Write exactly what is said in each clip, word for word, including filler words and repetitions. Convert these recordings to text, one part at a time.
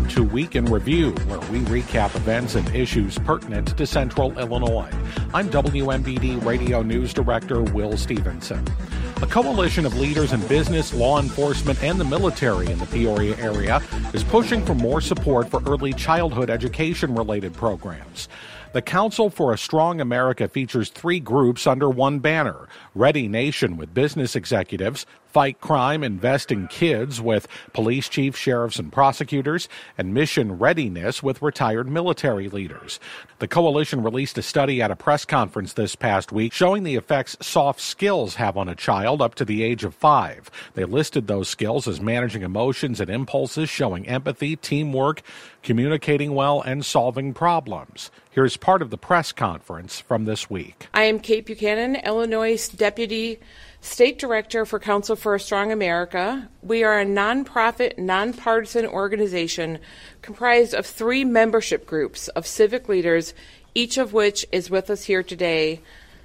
Welcome to Week in Review, where we recap events and issues pertinent to Central Illinois. I'm W M B D Radio News Director Will Stevenson. A coalition of leaders in business, law enforcement, and the military in the Peoria area is pushing for more support for early childhood education-related programs. The Council for a Strong America features three groups under one banner: Ready Nation with business executives, Fight Crime, Invest in Kids with police chiefs, sheriffs, and prosecutors, and Mission Readiness with retired military leaders. The coalition released a study at a press conference this past week showing the effects soft skills have on a child up to the age of five. They listed those skills as managing emotions and impulses, showing empathy, teamwork, communicating well, and solving problems. Here's part of the press conference from this week. I am Kate Buchanan, Illinois Deputy State Director for Council for a Strong America. We are a nonprofit, nonpartisan organization comprised of three membership groups of civic leaders, each of which is with us here today.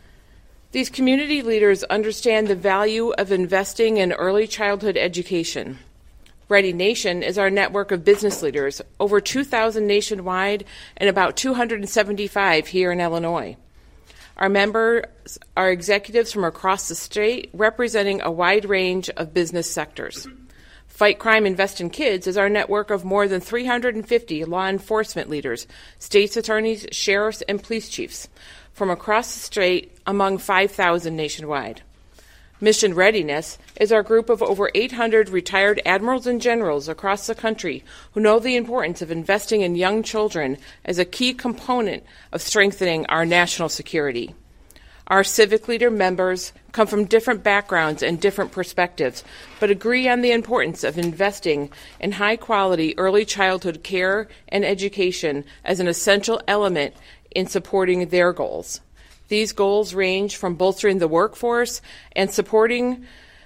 These community leaders understand the value of investing in early childhood education. Ready Nation is our network of business leaders, over two thousand nationwide and about two hundred seventy-five here in Illinois. Our members are executives from across the state representing a wide range of business sectors. Fight Crime, Invest in Kids is our network of more than three hundred fifty law enforcement leaders, state's attorneys, sheriffs, and police chiefs from across the state, among five thousand nationwide. Mission Readiness is our group of over eight hundred retired admirals and generals across the country who know the importance of investing in young children as a key component of strengthening our national security. Our civic leader members come from different backgrounds and different perspectives, but agree on the importance of investing in high-quality early childhood care and education as an essential element in supporting their goals. These goals range from bolstering the workforce and supporting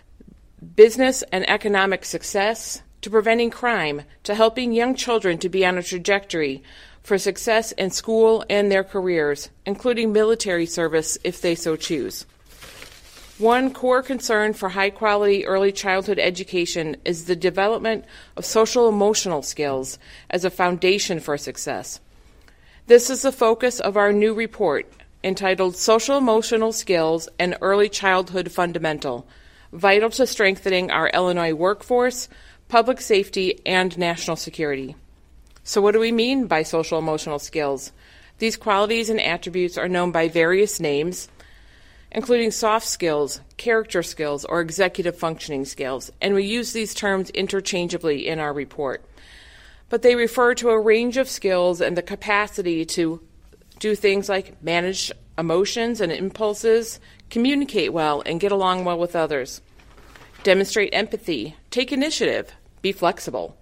business and economic success, to preventing crime, to helping young children to be on a trajectory for success in school and their careers, including military service if they so choose. One core concern for high-quality early childhood education is the development of social-emotional skills as a foundation for success. This is the focus of our new report, entitled Social Emotional Skills and Early Childhood Fundamental, vital to strengthening our Illinois workforce, public safety, and national security. So what do we mean by social emotional skills? These qualities and attributes are known by various names, including soft skills, character skills, or executive functioning skills, and we use these terms interchangeably in our report. But they refer to a range of skills and the capacity to do things like manage emotions and impulses, communicate well, and get along well with others, demonstrate empathy, take initiative, be flexible,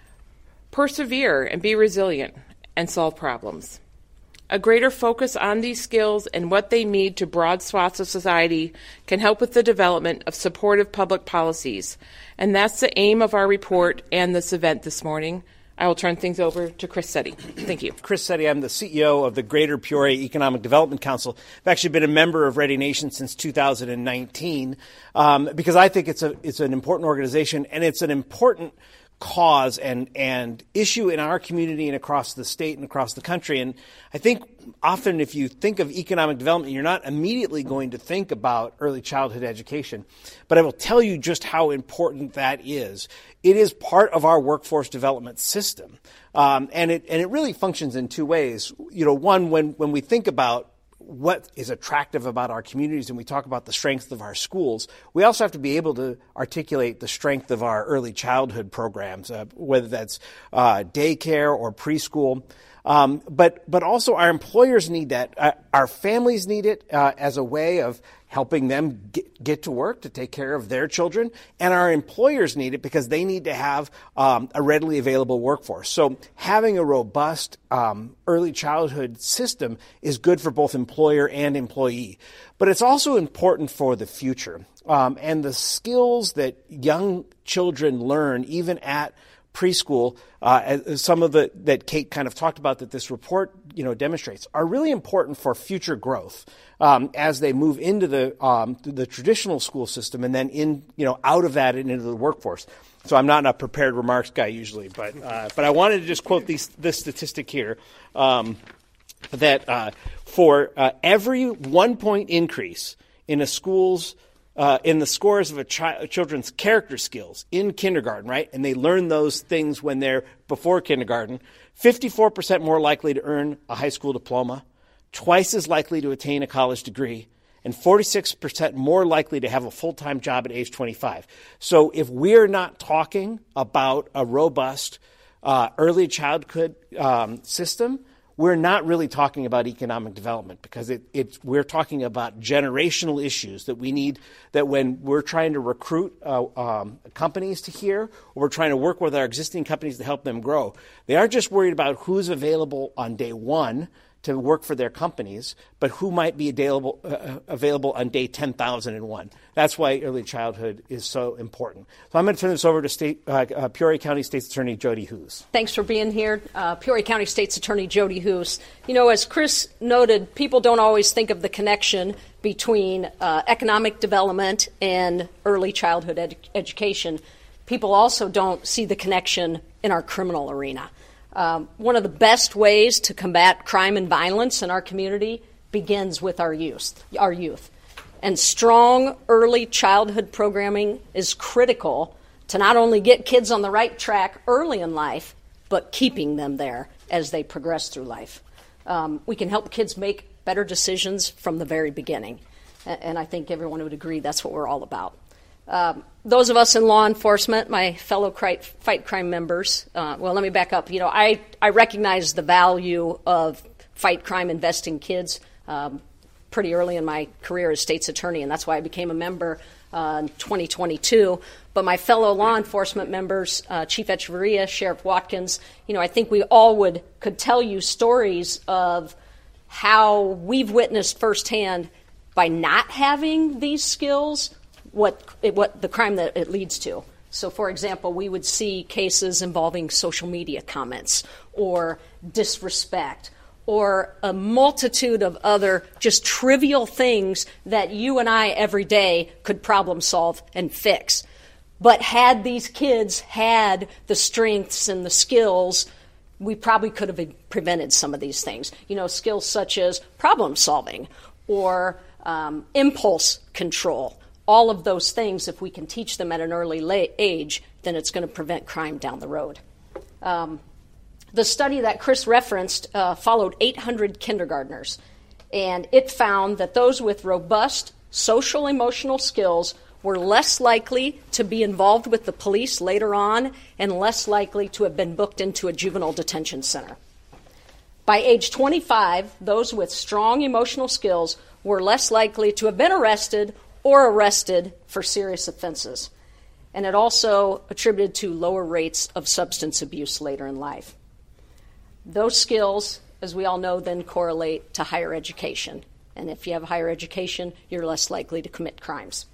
persevere and be resilient, and solve problems. A greater focus on these skills and what they mean to broad swaths of society can help with the development of supportive public policies, and that's the aim of our report and this event this morning. I will turn things over to Chris Setti. Thank you. Chris Setti, I'm the C E O of the Greater Peoria Economic Development Council. I've actually been a member of Ready Nation since two thousand nineteen um, because I think it's a it's an important organization, and it's an important cause and and issue in our community and across the state and across the country. And I think often if you think of economic development, you're not immediately going to think about early childhood education. But I will tell you just how important that is. It is part of our workforce development system. Um, and it and it really functions in two ways. You know, one, when when we think about what is attractive about our communities and we talk about the strength of our schools, we also have to be able to articulate the strength of our early childhood programs, uh, whether that's uh, daycare or preschool. Um, but but also our employers need that. Uh, our families need it uh, as a way of helping them get, get to work to take care of their children. And our employers need it because they need to have um, a readily available workforce. So having a robust um, early childhood system is good for both employer and employee. But it's also important for the future. Um, and the skills that young children learn, even at preschool, uh, some of the that Kate kind of talked about that this report you know, demonstrates are really important for future growth um, as they move into the um, the traditional school system and then in you know out of that and into the workforce. So I'm not a prepared remarks guy usually, but uh, but I wanted to just quote these, this statistic here um, that uh, for uh, every one point increase in a school's Uh, in the scores of a chi- children's character skills in kindergarten, right? And they learn those things when they're before kindergarten. fifty-four percent more likely to earn a high school diploma, twice as likely to attain a college degree, and forty-six percent more likely to have a full-time job at age twenty-five. So if we're not talking about a robust uh, early childhood um, system, we're not really talking about economic development because it, it, we're talking about generational issues that we need, that when we're trying to recruit uh, um, companies to here, or we're trying to work with our existing companies to help them grow, they aren't just worried about who's available on day one to work for their companies, but who might be available, uh, available on day ten thousand one. That's why early childhood is so important. So I'm going to turn this over to State, uh, uh, Peoria County State's Attorney Jody Hoos. Thanks for being here. Uh, Peoria County State's Attorney Jody Hoos. You know, as Chris noted, people don't always think of the connection between uh, economic development and early childhood ed- education. People also don't see the connection in our criminal arena. Um, one of the best ways to combat crime and violence in our community begins with our youth. Our youth. And strong early childhood programming is critical to not only get kids on the right track early in life, but keeping them there as they progress through life. Um, we can help kids make better decisions from the very beginning. And I think everyone would agree that's what we're all about. Um, those of us in law enforcement, my fellow fight crime members, uh, well, let me back up. You know, I, I recognize the value of fight crime, invest in kids um, pretty early in my career as state's attorney, and that's why I became a member uh, in twenty twenty-two. But my fellow law enforcement members, uh, Chief Echeverria, Sheriff Watkins, you know, I think we all would could tell you stories of how we've witnessed firsthand by not having these skills, what it, what the crime that it leads to. So, for example, we would see cases involving social media comments or disrespect or a multitude of other just trivial things that you and I every day could problem solve and fix. But had these kids had the strengths and the skills, we probably could have prevented some of these things. You know, skills such as problem solving or um, impulse control. All of those things, if we can teach them at an early la- age, then it's going to prevent crime down the road. Um, the study that Chris referenced uh, followed eight hundred kindergartners, and it found that those with robust social emotional skills were less likely to be involved with the police later on and less likely to have been booked into a juvenile detention center. By age twenty-five, those with strong emotional skills were less likely to have been arrested or arrested for serious offenses. And it also attributed to lower rates of substance abuse later in life. Those skills, as we all know, then correlate to higher education. And if you have higher education, you're less likely to commit crimes.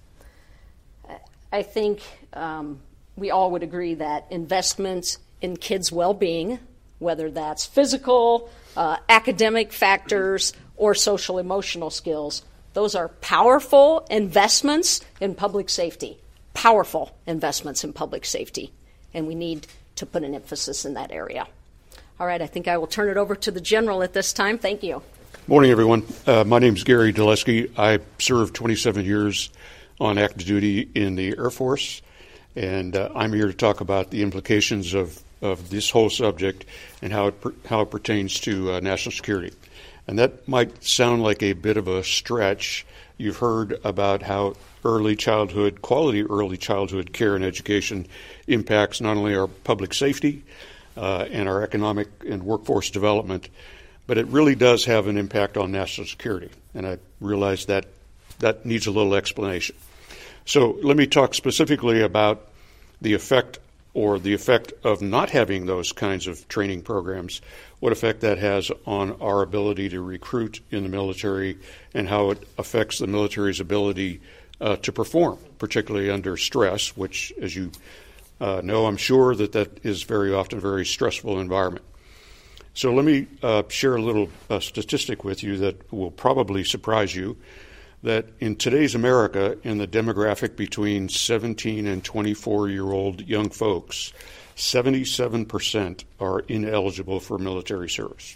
I think um, we all would agree that investments in kids' well-being, whether that's physical, uh, academic factors, or social emotional skills, those are powerful investments in public safety, powerful investments in public safety, and we need to put an emphasis in that area. All right, I think I will turn it over to the General at this time. Thank you. Morning, everyone. Uh, my name is Gary Dulesky. I served twenty-seven years on active duty in the Air Force, and uh, I'm here to talk about the implications of, of this whole subject and how it, per, how it pertains to uh, national security. And that might sound like a bit of a stretch. You've heard about how early childhood, quality early childhood care and education impacts not only our public safety uh, and our economic and workforce development, but it really does have an impact on national security. And I realize that that needs a little explanation. So let me talk specifically about the effect or the effect of not having those kinds of training programs, what effect that has on our ability to recruit in the military and how it affects the military's ability uh, to perform, particularly under stress, which, as you uh, know, I'm sure that that is very often a very stressful environment. So let me uh, share a little uh, statistic with you that will probably surprise you, that in today's America, in the demographic between seventeen and twenty-four-year-old young folks, seventy-seven percent are ineligible for military service.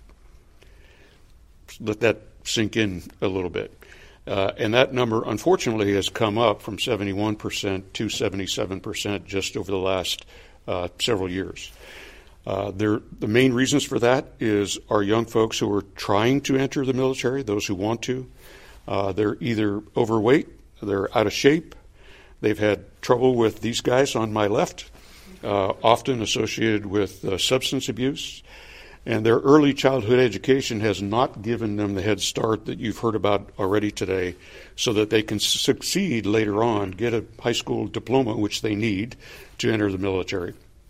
Let that sink in a little bit. Uh, and that number, unfortunately, has come up from seventy-one percent to seventy-seven percent just over the last uh, several years. Uh, there, the main reasons for that is our young folks who are trying to enter the military, those who want to. Uh, they're either overweight, they're out of shape, they've had trouble with these guys on my left, uh, often associated with uh, substance abuse, and their early childhood education has not given them the head start that you've heard about already today, so that they can succeed later on, get a high school diploma, which they need to enter the military.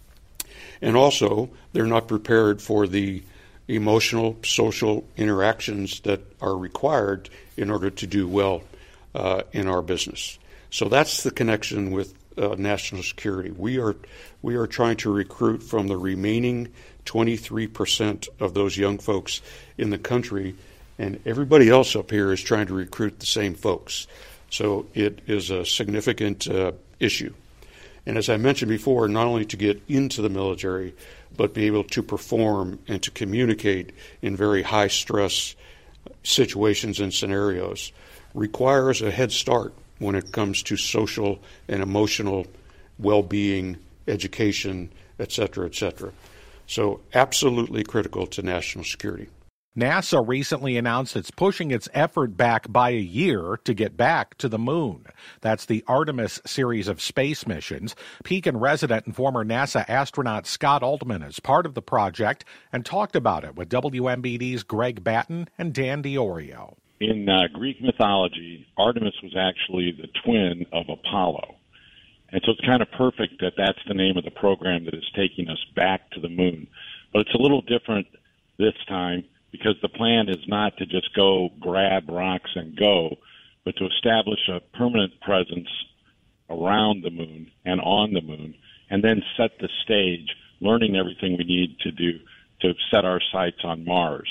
And also, they're not prepared for the emotional, social interactions that are required in order to do well uh, in our business. So that's the connection with uh, national security. We are we are trying to recruit from the remaining twenty-three percent of those young folks in the country, and everybody else up here is trying to recruit the same folks. So it is a significant uh, issue. And as I mentioned before, not only to get into the military, but be able to perform and to communicate in very high-stress situations and scenarios requires a head start when it comes to social and emotional well-being, education, et cetera, et cetera. So absolutely critical to national security. NASA recently announced it's pushing its effort back by a year to get back to the moon. That's the Artemis series of space missions. Pekin resident and former NASA astronaut Scott Altman is part of the project and talked about it with W M B D's Greg Batten and Dan DiOrio. In uh, Greek mythology, Artemis was actually the twin of Apollo. And so it's kind of perfect that that's the name of the program that is taking us back to the moon. But it's a little different this time, because the plan is not to just go grab rocks and go, but to establish a permanent presence around the moon and on the moon, and then set the stage, learning everything we need to do to set our sights on Mars.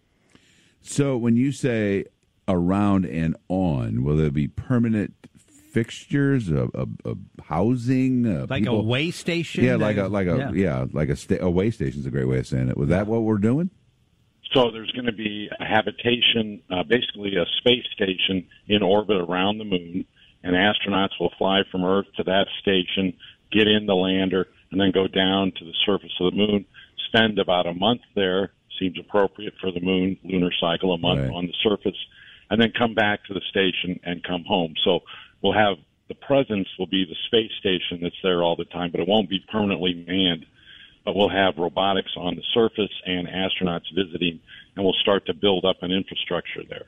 So when you say around and on, will there be permanent fixtures, a, a, a housing, uh, like people? a way station? Yeah, like a like a yeah, yeah like a, sta- a way station is a great way of saying it. Was that what we're doing? So there's going to be a habitation, uh, basically a space station in orbit around the moon, and astronauts will fly from Earth to that station, get in the lander, and then go down to the surface of the moon, spend about a month there, seems appropriate for the moon lunar cycle, a month Right. on the surface, and then come back to the station and come home. So we'll have the presence will be the space station that's there all the time, but it won't be permanently manned. But we'll have robotics on the surface and astronauts visiting, and we'll start to build up an infrastructure there.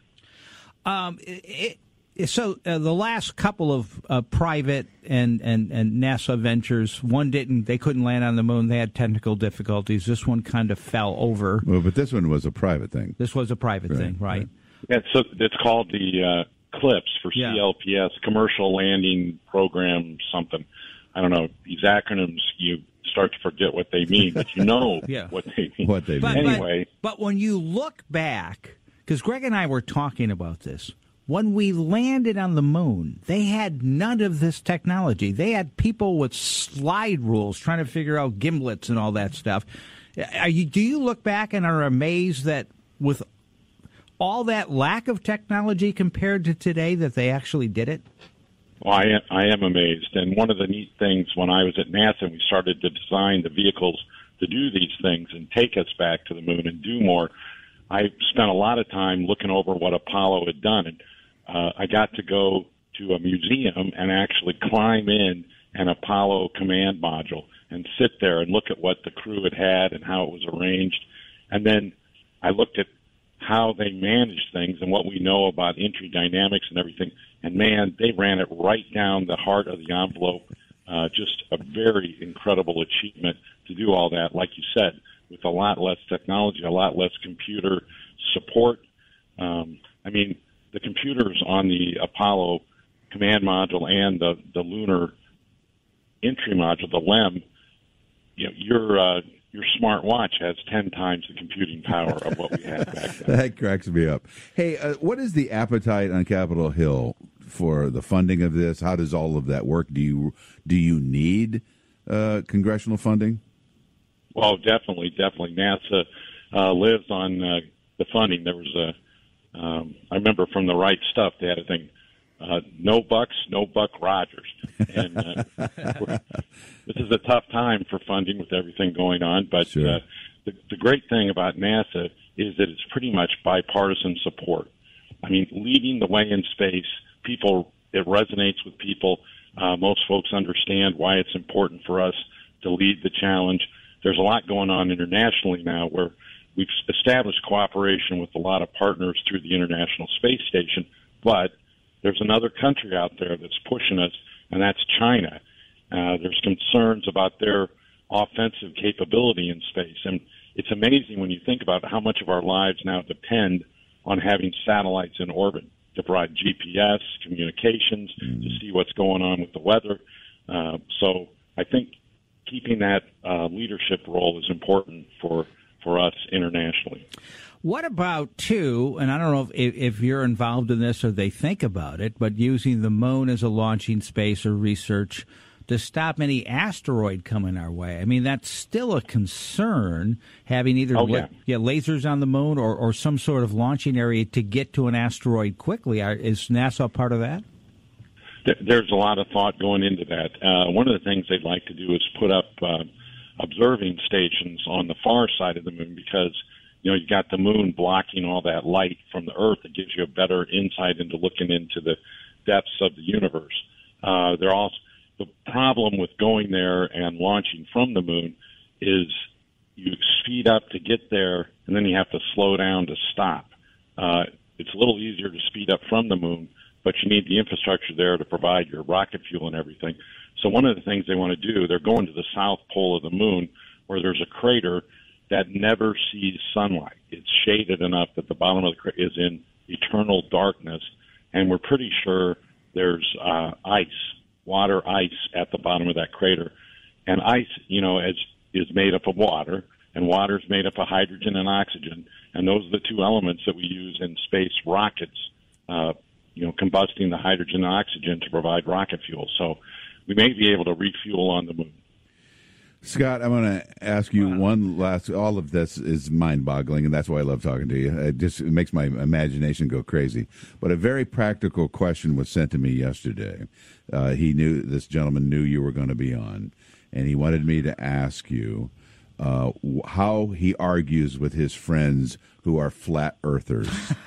Um, it, it, so uh, the last couple of uh, private and, and, and NASA ventures, one didn't, they couldn't land on the moon. They had technical difficulties. This one kind of fell over. Well, but this one was a private thing. This was a private Right, thing, right? right. Yeah, so it's called the uh, CLPS for Yeah. C L P S, Commercial Landing Program something. I don't know. These acronyms, you start to forget what they mean, but you know Yeah. what they mean. What they But, mean. Anyway. but, but when you look back, because Greg and I were talking about this, when we landed on the moon, they had none of this technology. They had people with slide rules trying to figure out gimlets and all that stuff. Are you, do you look back and are amazed that with all that lack of technology compared to today that they actually did it? Well, I am, I am amazed. And one of the neat things when I was at NASA and we started to design the vehicles to do these things and take us back to the moon and do more, I spent a lot of time looking over what Apollo had done. And uh, I got to go to a museum and actually climb in an Apollo command module and sit there and look at what the crew had had and how it was arranged. And then I looked at how they managed things and what we know about entry dynamics and everything. And, man, they ran it right down the heart of the envelope. Uh, just a very incredible achievement to do all that, like you said, with a lot less technology, a lot less computer support. Um, I mean, the computers on the Apollo command module and the, the lunar entry module, the L E M, you know, you're uh, your smart watch has ten times the computing power of what we had back then. That cracks me up. Hey, uh, what is the appetite on Capitol Hill for the funding of this? How does all of that work? Do you do you need uh, congressional funding? Well, definitely, definitely. NASA uh, lives on uh, the funding. There was a, um, I remember from the Right Stuff, they had a thing, uh, no bucks, no Buck Rogers. And uh, this is a tough time for funding with everything going on, but sure. uh, the, the great thing about NASA is that it's pretty much bipartisan support. I mean, leading the way in space, people, it resonates with people. Uh, most folks understand why it's important for us to lead the challenge. There's a lot going on internationally now where we've established cooperation with a lot of partners through the International Space Station, but there's another country out there that's pushing us, and that's China. Uh, there's concerns about their offensive capability in space, and it's amazing when you think about how much of our lives now depend on having satellites in orbit to provide G P S, communications, mm-hmm. to see what's going on with the weather. Uh, so I think keeping that uh, leadership role is important for, for us internationally. What about, too, and I don't know if, if you're involved in this or they think about it, but using the moon as a launching space or research to stop any asteroid coming our way? I mean, that's still a concern, having either oh, la- yeah. yeah, lasers on the moon or, or some sort of launching area to get to an asteroid quickly. Are, is NASA part of that? There's a lot of thought going into that. Uh, one of the things they'd like to do is put up uh, observing stations on the far side of the moon because, you know, you got the moon blocking all that light from the Earth. It gives you a better insight into looking into the depths of the universe. Uh, they're also, the problem with going there and launching from the moon is you speed up to get there, and then you have to slow down to stop. Uh, it's a little easier to speed up from the moon, but you need the infrastructure there to provide your rocket fuel and everything. So one of the things they want to do, they're going to the south pole of the moon where there's a crater that never sees sunlight. It's shaded enough that the bottom of the crater is in eternal darkness, and we're pretty sure there's uh, ice, water ice at the bottom of that crater. And ice, you know, is, is made up of water, and water is made up of hydrogen and oxygen, and those are the two elements that we use in space rockets, uh, you know, combusting the hydrogen and oxygen to provide rocket fuel. So we may be able to refuel on the moon. Scott, I'm going to ask you one last. All of this is mind-boggling, and that's why I love talking to you. It just it makes my imagination go crazy. But a very practical question was sent to me yesterday. Uh, he knew this gentleman knew you were going to be on, and he wanted me to ask you uh, how he argues with his friends who are flat earthers.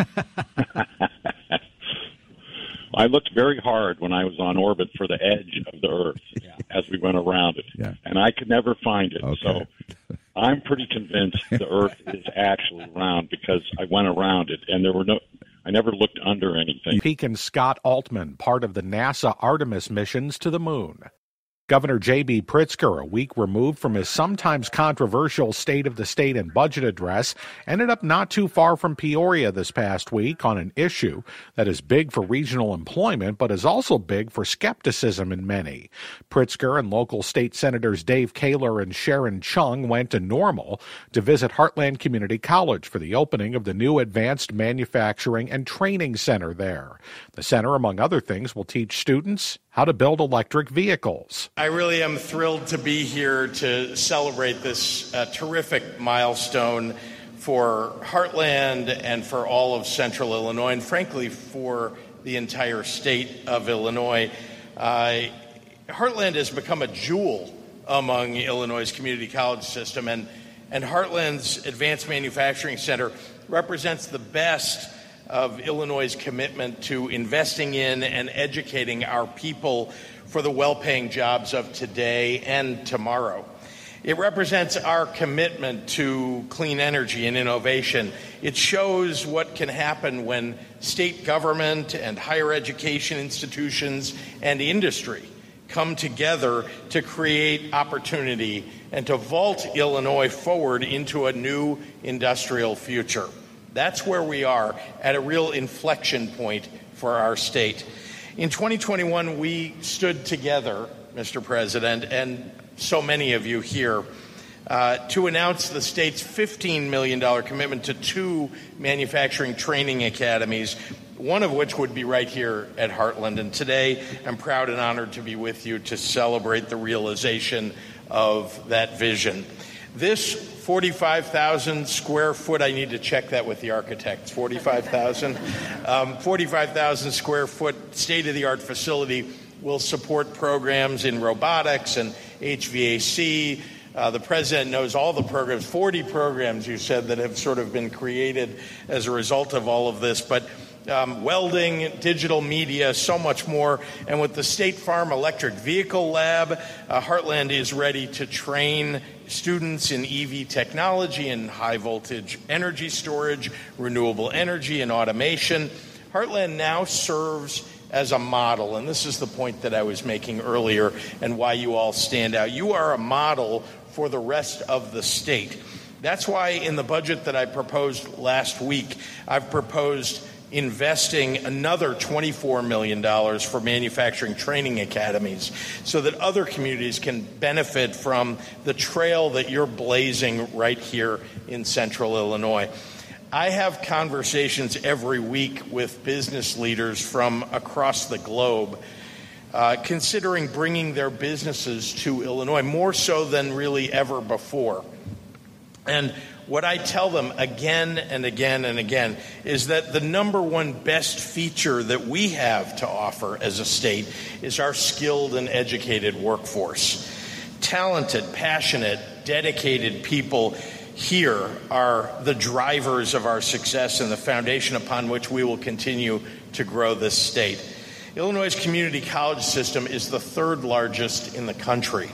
I looked very hard when I was on orbit for the edge of the Earth yeah. as we went around it, yeah. and I could never find it. Okay. So I'm pretty convinced the Earth is actually round because I went around it, and there were no. I never looked under anything. Pekin Scott Altman, part of the NASA Artemis missions to the moon. Governor J B. Pritzker, a week removed from his sometimes controversial State of the State and budget address, ended up not too far from Peoria this past week on an issue that is big for regional employment, but is also big for skepticism in many. Pritzker and local state senators Dave Kaler and Sharon Chung went to Normal to visit Heartland Community College for the opening of the new Advanced Manufacturing and Training Center there. The center, among other things, will teach students how to build electric vehicles. I really am thrilled to be here to celebrate this uh, terrific milestone for Heartland and for all of Central Illinois, and frankly for the entire state of Illinois. Uh, Heartland has become a jewel among Illinois' community college system, and, and Heartland's Advanced Manufacturing Center represents the best of Illinois' commitment to investing in and educating our people for the well-paying jobs of today and tomorrow. It represents our commitment to clean energy and innovation. It shows what can happen when state government and higher education institutions and industry come together to create opportunity and to vault Illinois forward into a new industrial future. That's where we are, at a real inflection point for our state. In twenty twenty-one, we stood together, Mister President, and so many of you here, uh, to announce the state's fifteen million dollars commitment to two manufacturing training academies, one of which would be right here at Heartland. And today, I'm proud and honored to be with you to celebrate the realization of that vision. This forty-five thousand square foot, I need to check that with the architects, forty-five thousand? Um, forty-five thousand square foot state-of-the-art facility will support programs in robotics and H V A C. Uh, the president knows all the programs, forty programs, you said, that have sort of been created as a result of all of this. But Um, welding, digital media, so much more. And with the State Farm Electric Vehicle Lab, uh, Heartland is ready to train students in E V technology and high voltage energy storage, renewable energy, and automation. Heartland now serves as a model, and this is the point that I was making earlier and why you all stand out. You are a model for the rest of the state. That's why in the budget that I proposed last week, I've proposed investing another twenty-four million dollars for manufacturing training academies so that other communities can benefit from the trail that you're blazing right here in central Illinois. I have conversations every week with business leaders from across the globe uh, considering bringing their businesses to Illinois, more so than really ever before. And what I tell them again and again and again is that the number one best feature that we have to offer as a state is our skilled and educated workforce. Talented, passionate, dedicated people here are the drivers of our success and the foundation upon which we will continue to grow this state. Illinois' community college system is the third largest in the country,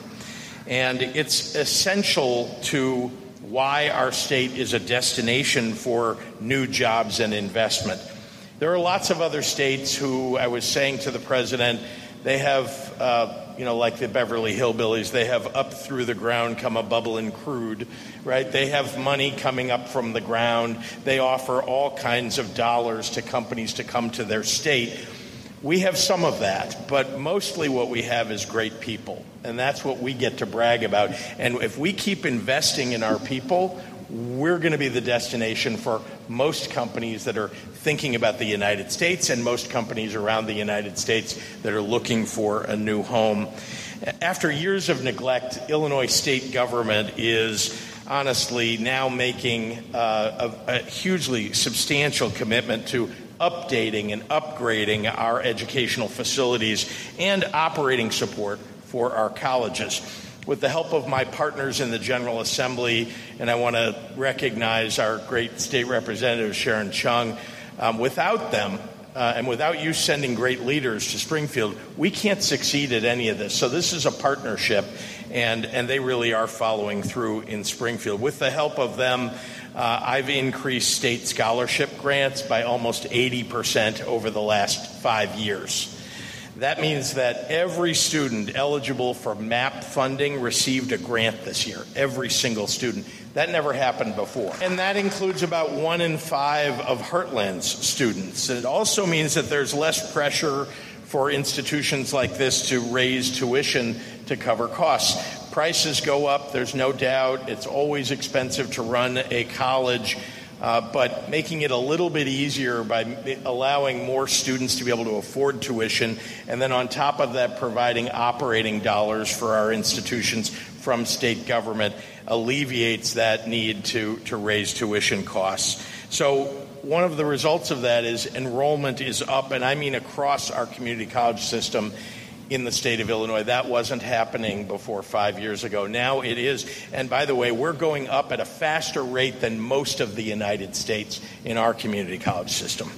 and it's essential to why our state is a destination for new jobs and investment. There are lots of other states who, I was saying to the president, they have, uh, you know, like the Beverly Hillbillies, they have up through the ground come a bubbling crude, right? They have money coming up from the ground. They offer all kinds of dollars to companies to come to their state. We have some of that, but mostly what we have is great people, and that's what we get to brag about. And if we keep investing in our people, we're going to be the destination for most companies that are thinking about the United States and most companies around the United States that are looking for a new home. After years of neglect, Illinois state government is honestly now making uh, a, a hugely substantial commitment to updating and upgrading our educational facilities and operating support for our colleges. With the help of my partners in the General Assembly, and I want to recognize our great state representative, Sharon Chung, um, without them, uh, and without you sending great leaders to Springfield, we can't succeed at any of this. So this is a partnership, and, and they really are following through in Springfield. With the help of them, Uh, I've increased state scholarship grants by almost eighty percent over the last five years. That means that every student eligible for M A P funding received a grant this year, every single student. That never happened before. And that includes about one in five of Heartland's students. It also means that there's less pressure for institutions like this to raise tuition to cover costs. Prices go up, there's no doubt. It's always expensive to run a college, uh, but making it a little bit easier by allowing more students to be able to afford tuition, and then on top of that, providing operating dollars for our institutions from state government alleviates that need to, to raise tuition costs. So one of the results of that is enrollment is up, and I mean across our community college system in the state of Illinois. That wasn't happening before five years ago. Now it is. And by the way, we're going up at a faster rate than most of the United States in our community college system.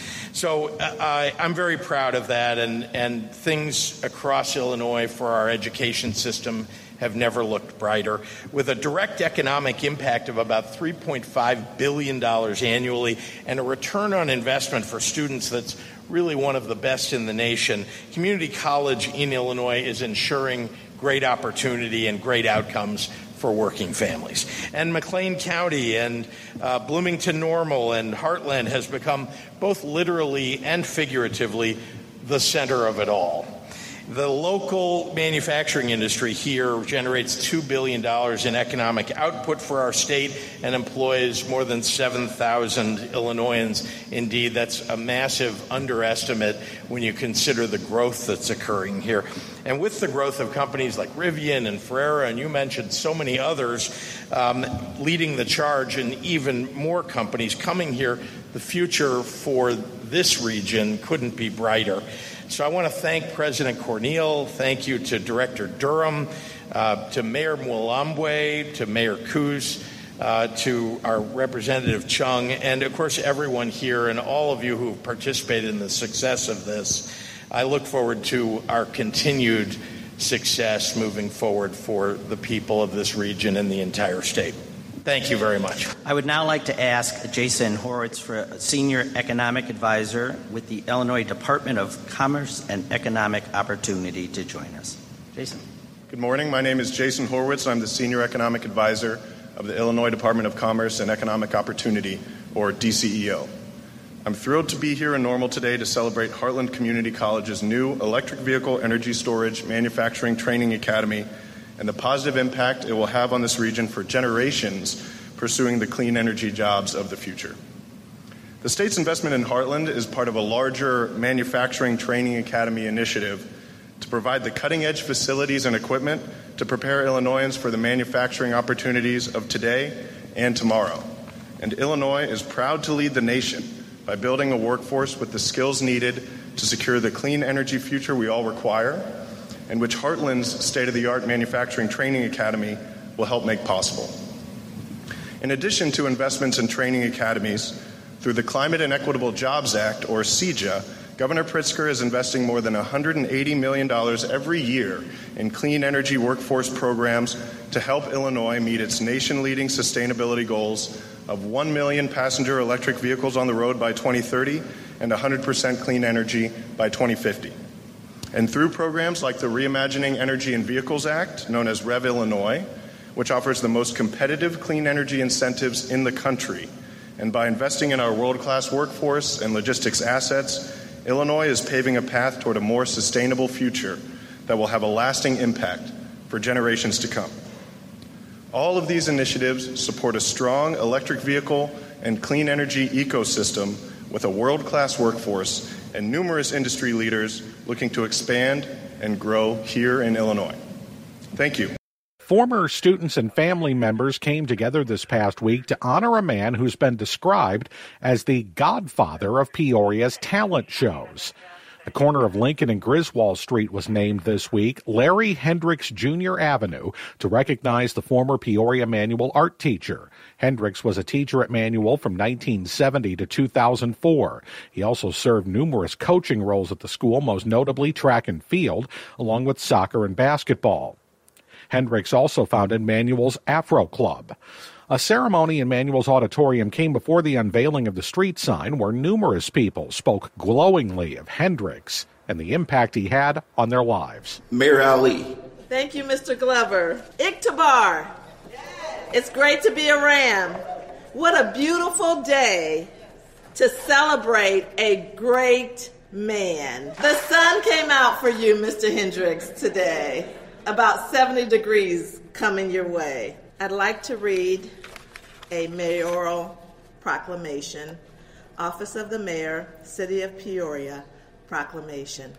So uh, I'm very proud of that, and, and things across Illinois for our education system have never looked brighter, with a direct economic impact of about three point five billion dollars annually and a return on investment for students that's really one of the best in the nation. Community college in Illinois is ensuring great opportunity and great outcomes for working families. And McLean County and uh, Bloomington Normal and Heartland has become both literally and figuratively the center of it all. The local manufacturing industry here generates two billion dollars in economic output for our state and employs more than seven thousand Illinoisans. Indeed, that's a massive underestimate when you consider the growth that's occurring here. And with the growth of companies like Rivian and Ferrera, and you mentioned so many others um, leading the charge, and even more companies coming here, the future for this region couldn't be brighter. So I want to thank President Cornel, thank you to Director Durham, uh, to Mayor Mwilambwe, to Mayor Coos, uh, to our Representative Chung, and of course everyone here and all of you who have participated in the success of this. I look forward to our continued success moving forward for the people of this region and the entire state. Thank you very much. I would now like to ask Jason Horowitz, for a Senior Economic Advisor with the Illinois Department of Commerce and Economic Opportunity, to join us. Jason. Good morning. My name is Jason Horowitz. I'm the Senior Economic Advisor of the Illinois Department of Commerce and Economic Opportunity, or D C E O. I'm thrilled to be here in Normal today to celebrate Heartland Community College's new Electric Vehicle Energy Storage Manufacturing Training Academy and the positive impact it will have on this region for generations pursuing the clean energy jobs of the future. The state's investment in Heartland is part of a larger manufacturing training academy initiative to provide the cutting-edge facilities and equipment to prepare Illinoisans for the manufacturing opportunities of today and tomorrow. And Illinois is proud to lead the nation by building a workforce with the skills needed to secure the clean energy future we all require, and which Heartland's state-of-the-art manufacturing training academy will help make possible. In addition to investments in training academies, through the Climate and Equitable Jobs Act, or C E J A, Governor Pritzker is investing more than one hundred eighty million dollars every year in clean energy workforce programs to help Illinois meet its nation-leading sustainability goals of one million passenger electric vehicles on the road by twenty thirty and one hundred percent clean energy by twenty fifty. And through programs like the Reimagining Energy and Vehicles Act, known as Rev Illinois, which offers the most competitive clean energy incentives in the country, and by investing in our world-class workforce and logistics assets, Illinois is paving a path toward a more sustainable future that will have a lasting impact for generations to come. All of these initiatives support a strong electric vehicle and clean energy ecosystem with a world-class workforce and numerous industry leaders looking to expand and grow here in Illinois. Thank you. Former students and family members came together this past week to honor a man who's been described as the godfather of Peoria's talent shows. The corner of Lincoln and Griswold Street was named this week Larry Hendricks Junior Avenue to recognize the former Peoria Manual art teacher. Hendricks was a teacher at Manual from nineteen seventy to two thousand four. He also served numerous coaching roles at the school, most notably track and field, along with soccer and basketball. Hendricks also founded Manual's Afro Club. A ceremony in Manual's auditorium came before the unveiling of the street sign, where numerous people spoke glowingly of Hendricks and the impact he had on their lives. Mayor Ali. Thank you, Mister Glover. Iktabar. It's great to be around. What a beautiful day to celebrate a great man. The sun came out for you, Mister Hendricks, today. About seventy degrees coming your way. I'd like to read a mayoral proclamation, Office of the Mayor, City of Peoria proclamation.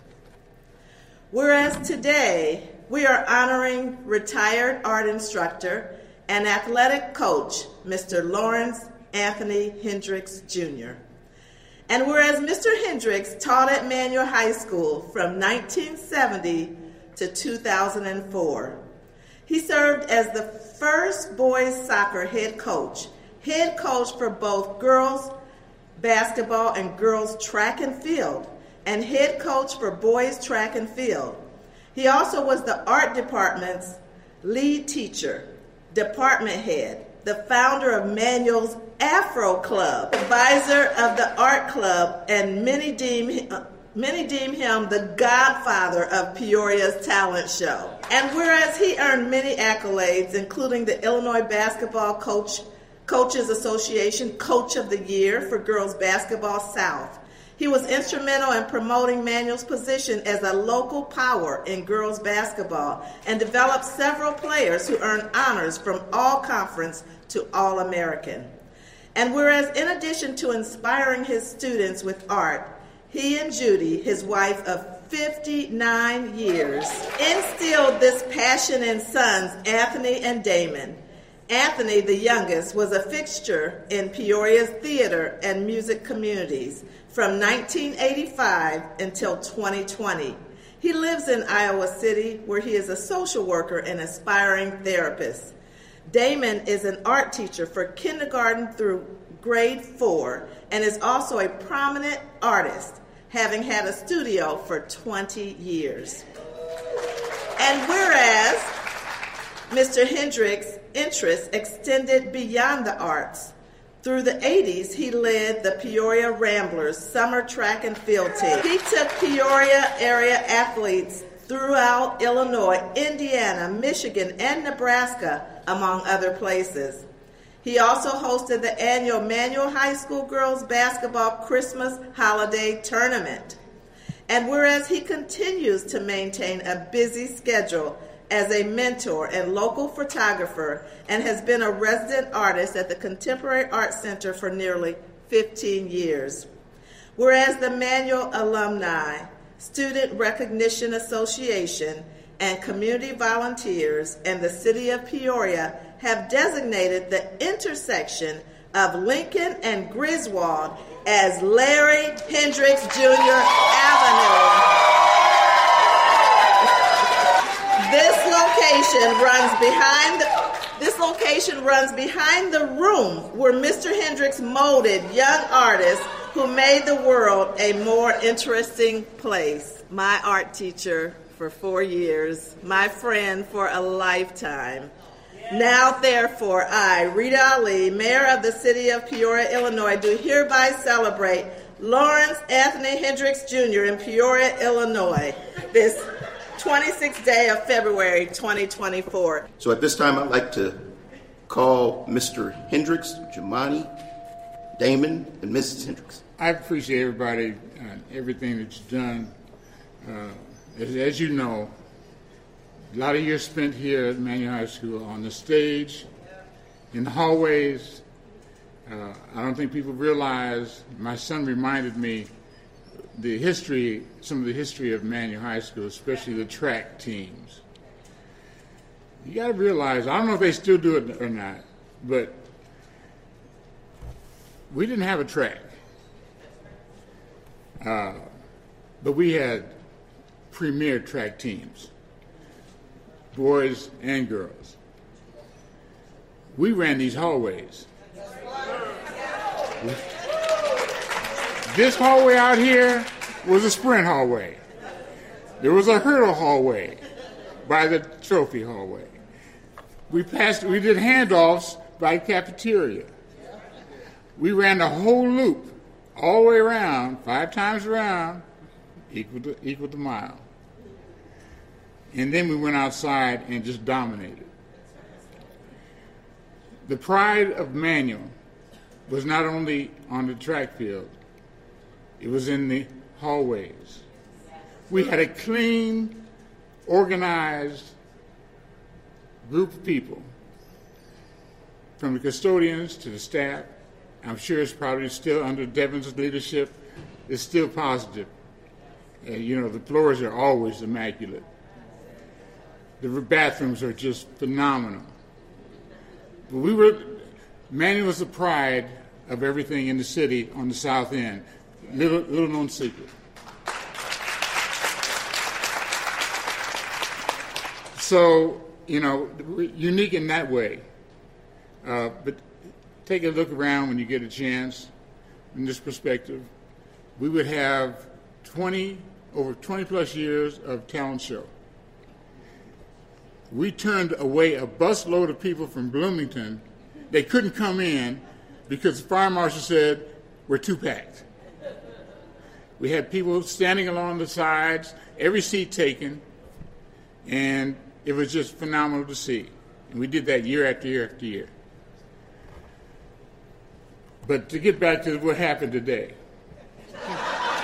Whereas today we are honoring retired art instructor and athletic coach, Mister Lawrence Anthony Hendricks, Junior And whereas Mister Hendricks taught at Manual High School from nineteen seventy to two thousand four. He served as the first boys soccer head coach, head coach for both girls basketball and girls track and field, and head coach for boys track and field. He also was the art department's lead teacher, department head, the founder of Manual's Afro Club, advisor of the art club, and many deem Many deem him the godfather of Peoria's talent show. And whereas he earned many accolades, including the Illinois Basketball Coach Coaches Association Coach of the Year for Girls Basketball South, He was instrumental in promoting Manual's position as a local power in girls basketball and developed several players who earned honors from All-Conference to All-American. And whereas in addition to inspiring his students with art, he and Judy, his wife of fifty-nine years, instilled this passion in sons, Anthony and Damon. Anthony, the youngest, was a fixture in Peoria's theater and music communities from nineteen eighty-five until twenty twenty. He lives in Iowa City, where he is a social worker and aspiring therapist. Damon is an art teacher for kindergarten through grade four and is also a prominent artist, having had a studio for twenty years. And whereas Mister Hendricks' interests extended beyond the arts, through the eighties, he led the Peoria Ramblers summer track and field team. He took Peoria area athletes throughout Illinois, Indiana, Michigan, and Nebraska, among other places. He also hosted the annual Manual High School Girls Basketball Christmas Holiday Tournament. And whereas he continues to maintain a busy schedule as a mentor and local photographer and has been a resident artist at the Contemporary Art Center for nearly fifteen years. Whereas the Manual Alumni, Student Recognition Association, and community volunteers and the city of Peoria have designated the intersection of Lincoln and Griswold as Larry Hendricks Junior Avenue. This location runs behind the, this location runs behind the room where Mister Hendricks molded young artists who made the world a more interesting place. My art teacher for four years, my friend for a lifetime. Now, therefore, I, Rita Ali, Mayor of the City of Peoria, Illinois, do hereby celebrate Lawrence Anthony Hendricks Junior in Peoria, Illinois, this twenty-sixth day of February, twenty twenty-four. So at this time, I'd like to call Mister Hendricks, Jemani, Damon, and Missus Hendricks. I appreciate everybody, uh, everything that you've done. Uh, as, as you know, a lot of years spent here at Manual High School on the stage, in the hallways. Uh, I don't think people realize, my son reminded me the history, some of the history of Manual High School, especially the track teams. You got to realize, I don't know if they still do it or not, but we didn't have a track. Uh, but we had premier track teams, boys and girls. We ran these hallways. This hallway out here was a sprint hallway. There was a hurdle hallway by the trophy hallway. We passed, we did handoffs by cafeteria. We ran the whole loop all the way around, five times around, equal to, equal to mile. And then we went outside and just dominated. The pride of Manual was not only on the track field, it was in the hallways. We had a clean, organized group of people, from the custodians to the staff. I'm sure it's probably still under Devin's leadership. It's still positive. Uh, you know, the floors are always immaculate. The bathrooms are just phenomenal. But we were, Manual was the pride of everything in the city on the south end. Little, little known secret. So, you know, unique in that way. Uh, but take a look around when you get a chance from this perspective. We would have twenty, over twenty plus years of talent show. We turned away a busload of people from Bloomington. They couldn't come in because the fire marshal said, we're too packed. We had people standing along the sides, every seat taken, and it was just phenomenal to see. And we did that year after year after year. But to get back to what happened today.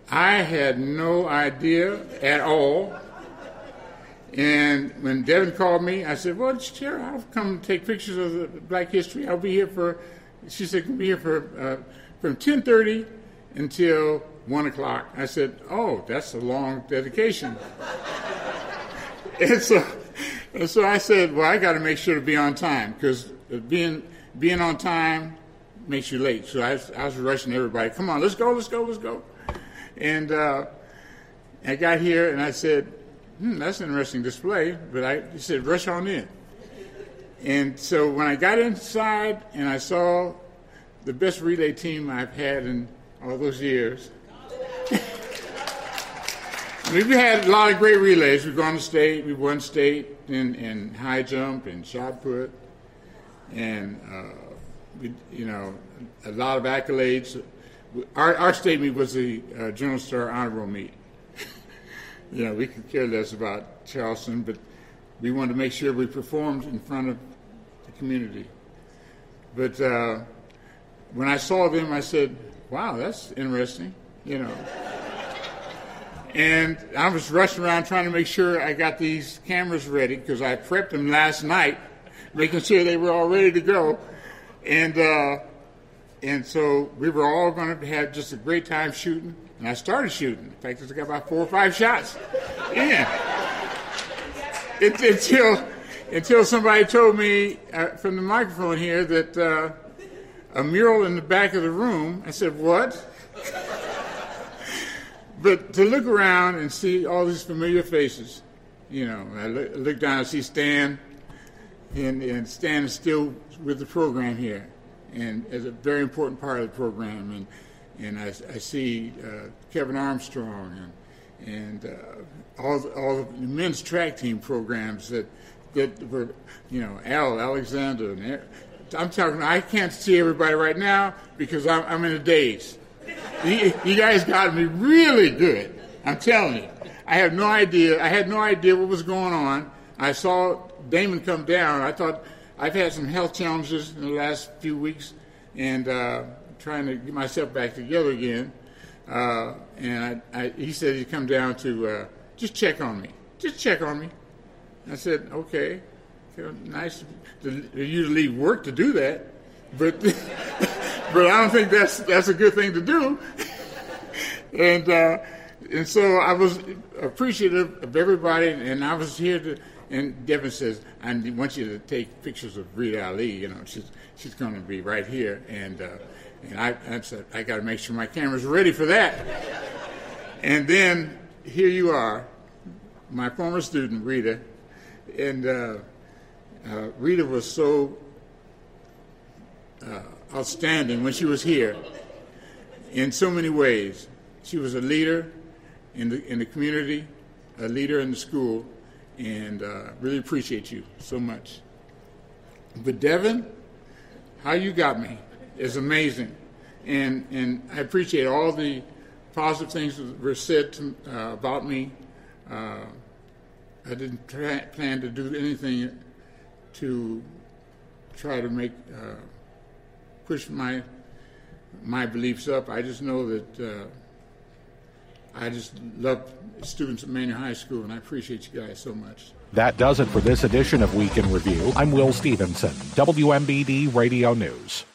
I had no idea at all. And when Devin called me, I said, well, sure, I'll come take pictures of the Black History. I'll be here for, she said, I'll be here for uh, from ten thirty until one o'clock. I said, oh, that's a long dedication. and so and so I said, well, I got to make sure to be on time, because being being on time makes you late. So I, I was rushing everybody. Come on, let's go, let's go, let's go. And uh, I got here and I said, hmm, that's an interesting display. But I he said, rush on in. And so when I got inside and I saw the best relay team I've had in all those years, I mean, we had a lot of great relays. We've gone to state, we won state in, in high jump and shot put, and uh, we, you know, a lot of accolades. Our, our state meet was the uh, Journal Star Honor Roll meet. You know, we could care less about Charleston, but we wanted to make sure we performed in front of the community. But uh, when I saw them, I said, wow, that's interesting, you know. And I was rushing around trying to make sure I got these cameras ready, because I prepped them last night, making sure they were all ready to go. And uh, and so we were all going to have just a great time shooting. And I started shooting. In fact, I got about four or five shots. Yeah. It, until, until somebody told me uh, from the microphone here that uh, a mural in the back of the room. I said, what? But to look around and see all these familiar faces, you know, I look, look down and see Stan, and, and Stan is still with the program here, and is a very important part of the program. And and I, I see uh, Kevin Armstrong and and uh, all the, all the men's track team programs that that were, you know, Al Alexander. And I'm talking. I can't see everybody right now because I'm, I'm in a daze. You, you guys got me really good. I'm telling you. I have no idea. I had no idea what was going on. I saw Damon come down. I thought I've had some health challenges in the last few weeks, and uh, trying to get myself back together again. Uh, and I, I, he said he'd come down to uh, just check on me. Just check on me. I said, okay. Nice to, to you to leave work to do that, but but I don't think that's that's a good thing to do. and uh, and so I was appreciative of everybody, and I was here to. And Devin says, I want you to take pictures of Rita Ali. You know, she's she's going to be right here, and uh, and I I said I got to make sure my camera's ready for that. And then here you are, my former student Rita, and. Uh, Uh, Rita was so uh, outstanding when she was here in so many ways. She was a leader in the in the community, a leader in the school, and uh, really appreciate you so much. But Devin, how you got me is amazing, and and I appreciate all the positive things that were said to, uh, about me. Uh, I didn't try, plan to do anything to try to make uh, push my my beliefs up. I just know that uh, I just love students at Maynard High School, and I appreciate you guys so much. That does it for this edition of Week in Review. I'm Will Stevenson, W M B D Radio News.